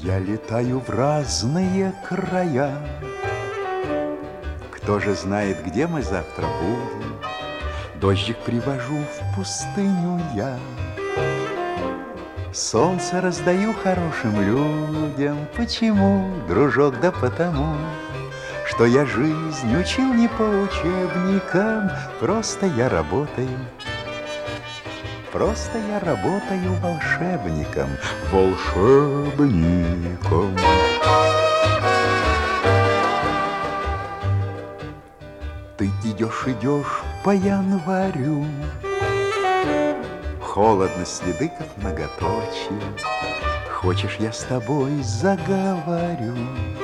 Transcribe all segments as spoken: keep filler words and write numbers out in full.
Я летаю в разные края. Кто же знает, где мы завтра будем? Дождик привожу в пустыню я. Солнце раздаю хорошим людям. Почему, дружок? Да потому, что я жизнь учил не по учебникам. Просто я работаю. Просто я работаю волшебником. Волшебником. Ты идешь, идешь по январю. Холодно, следы как многоточие. Хочешь, я с тобой заговорю?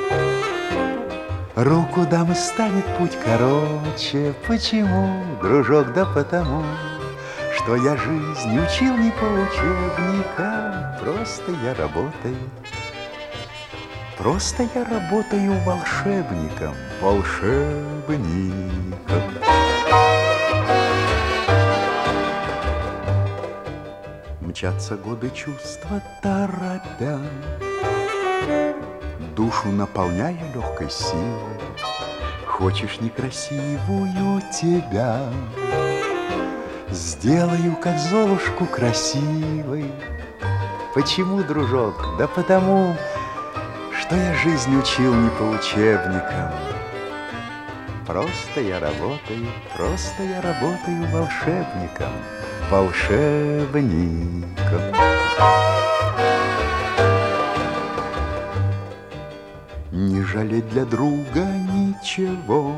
Руку дам, и станет путь короче. Почему, дружок? Да потому, что я жизнь учил не по учебникам. Просто я работаю. Просто я работаю волшебником. Волшебником. Мчатся годы, чувства торопя, душу наполняя легкой силой. Хочешь некрасивую тебя, сделаю, как Золушку, красивой. Почему, дружок? Да потому, что я жизнь учил не по учебникам. Просто я работаю, просто я работаю волшебником. Волшебником. Не жалеть для друга ничего,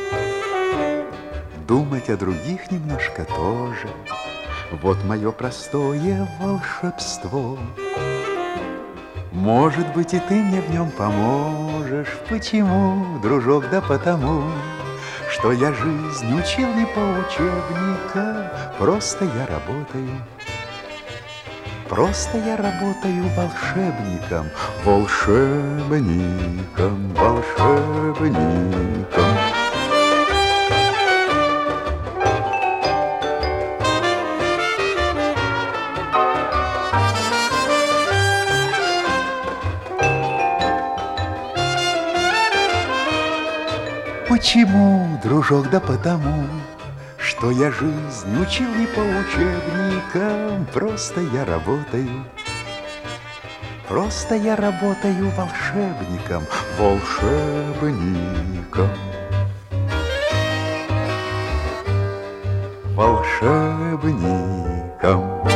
думать о других немножко тоже. Вот мое простое волшебство. Может быть, и ты мне в нем поможешь. Почему, дружок? Да потому, что я жизнь учил не по учебникам. Просто я работаю. Просто я работаю волшебником. Волшебником, волшебником. Почему, дружок? Да потому, что я жизнь учил не по учебникам. Просто я работаю. Просто я работаю волшебником. Волшебником. Волшебником.